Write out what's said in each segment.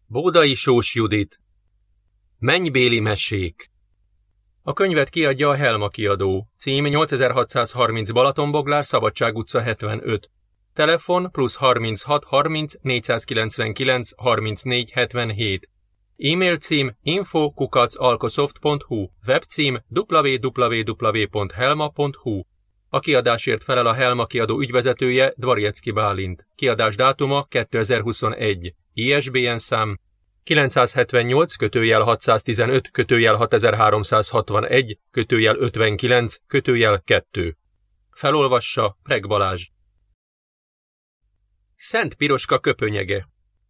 Bódai Sós Judit. Mennybéli mesék. A könyvet kiadja a Helma kiadó. Cím 8630 Balatonboglár, Szabadság utca 75. Telefon +36 30 499 34 77. E-mail cím info@alkosoft.hu. Webcím www.helma.hu. A kiadásért felel a Helma kiadó ügyvezetője, Dvarjecki Bálint. Kiadás dátuma 2021. ISBN szám 978-6361-6361-59-2. Felolvassa Preg Balázs. Szent Piroska köpönyege.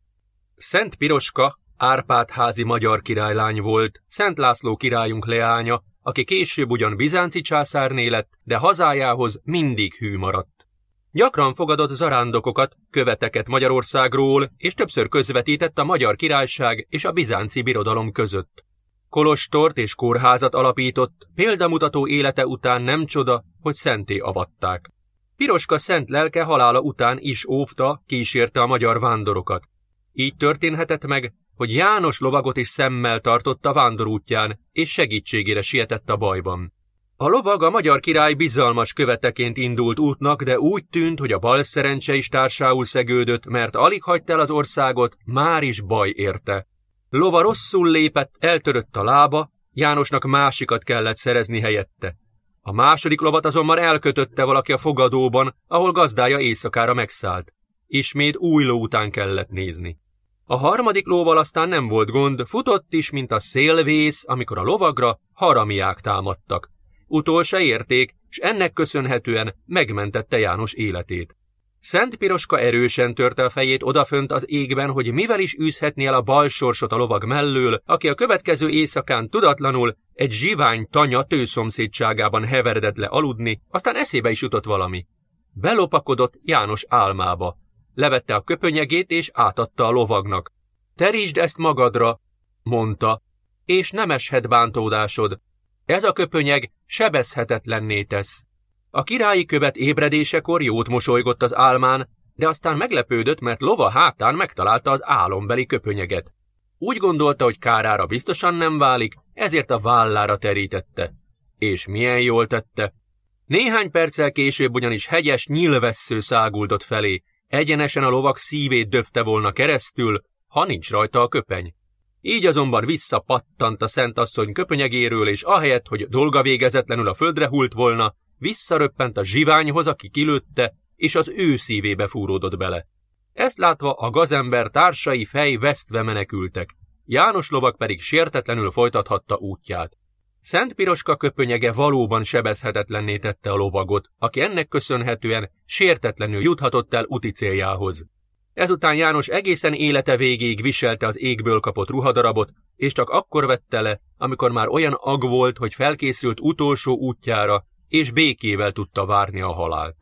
Szent Piroska Árpád-házi magyar királylány volt, Szent László királyunk leánya, aki később ugyan bizánci császárné lett, de hazájához mindig hű maradt. Gyakran fogadott zarándokokat, követeket Magyarországról, és többször közvetített a Magyar Királyság és a Bizánci Birodalom között. Kolostort és kórházat alapított, példamutató élete után nem csoda, hogy szentté avatták. Piroska szent lelke halála után is óvta, kísérte a magyar vándorokat. Így történhetett meg, hogy János lovagot is szemmel tartotta vándorútján, és segítségére sietett a bajban. A lovag a magyar király bizalmas követeként indult útnak, de úgy tűnt, hogy a bal szerencse is társául szegődött, mert alig hagyta el az országot, már is baj érte. Lova rosszul lépett, eltörött a lába, Jánosnak másikat kellett szerezni helyette. A második lovat azonban elkötötte valaki a fogadóban, ahol gazdája éjszakára megszállt. Ismét új ló után kellett nézni. A harmadik lóval aztán nem volt gond, futott is, mint a szélvész, amikor a lovagra haramiák támadtak. Utol se érték, s ennek köszönhetően megmentette János életét. Szent Piroska erősen törte a fejét odafönt az égben, hogy mivel is űzhetné el a bal sorsot a lovag mellől, aki a következő éjszakán tudatlanul egy zsivány tanya tőszomszédságában heveredett le aludni, aztán eszébe is jutott valami. Belopakodott János álmába. Levette a köpönyegét és átadta a lovagnak. Terítsd ezt magadra, mondta, és nem eshet bántódásod. Ez a köpönyeg sebezhetetlenné tesz. A királyi követ ébredésekor jót mosolygott az álmán, de aztán meglepődött, mert lova hátán megtalálta az álombeli köpönyeget. Úgy gondolta, hogy kárára biztosan nem válik, ezért a vállára terítette. És milyen jól tette. Néhány perccel később ugyanis hegyes nyílvessző száguldott felé, egyenesen a lovak szívét döfte volna keresztül, ha nincs rajta a köpeny. Így azonban visszapattant a szentasszony köpönyegéről, és ahelyett, hogy dolga végezetlenül a földre hult volna, visszaröppent a zsiványhoz, aki kilőtte, és az ő szívébe fúródott bele. Ezt látva a gazember társai fejvesztve menekültek, János lovag pedig sértetlenül folytathatta útját. Szent Piroska köpönyege valóban sebezhetetlenné tette a lovagot, aki ennek köszönhetően sértetlenül juthatott el úti céljához. Ezután János egészen élete végéig viselte az égből kapott ruhadarabot, és csak akkor vette le, amikor már olyan ag volt, hogy felkészült utolsó útjára, és békével tudta várni a halált.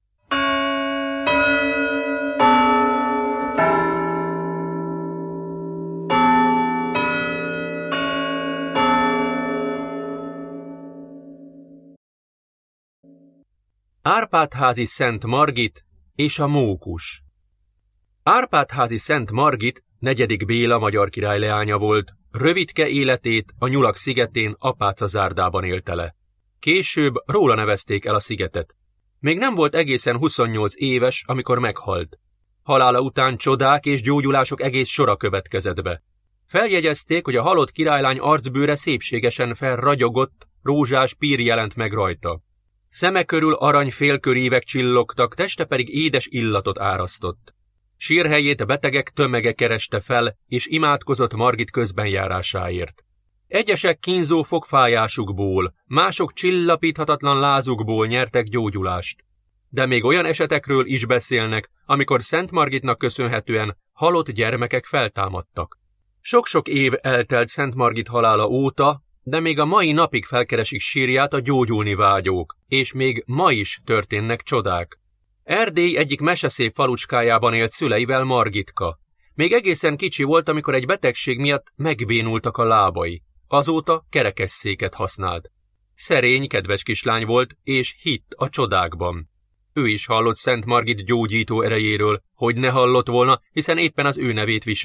Árpád-házi Szent Margit és a mókus. Árpád-házi Szent Margit 4. Béla magyar király leánya volt, rövidke életét a Nyulak szigetén Apáca zárdában élte le. Később róla nevezték el a szigetet. Még nem volt egészen 28 éves, amikor meghalt. Halála után csodák és gyógyulások egész sora következett be. Feljegyezték, hogy a halott királylány arcbőre szépségesen felragyogott, rózsás pír jelent meg rajta. Szeme körül arany félkörívek csillogtak, teste pedig édes illatot árasztott. Sírhelyét a betegek tömege kereste fel, és imádkozott Margit közbenjárásáért. Egyesek kínzó fogfájásukból, mások csillapíthatatlan lázukból nyertek gyógyulást. De még olyan esetekről is beszélnek, amikor Szent Margitnak köszönhetően halott gyermekek feltámadtak. Sok-sok év eltelt Szent Margit halála óta, de még a mai napig felkeresik sírját a gyógyulni vágyók, és még ma is történnek csodák. Erdély egyik meseszép falucskájában élt szüleivel Margitka. Még egészen kicsi volt, amikor egy betegség miatt megbénultak a lábai. Azóta kerekesszéket használt. Szerény, kedves kislány volt, és hitt a csodákban. Ő is hallott Szent Margit gyógyító erejéről, hogy ne hallott volna, hiszen éppen az ő nevét viselte.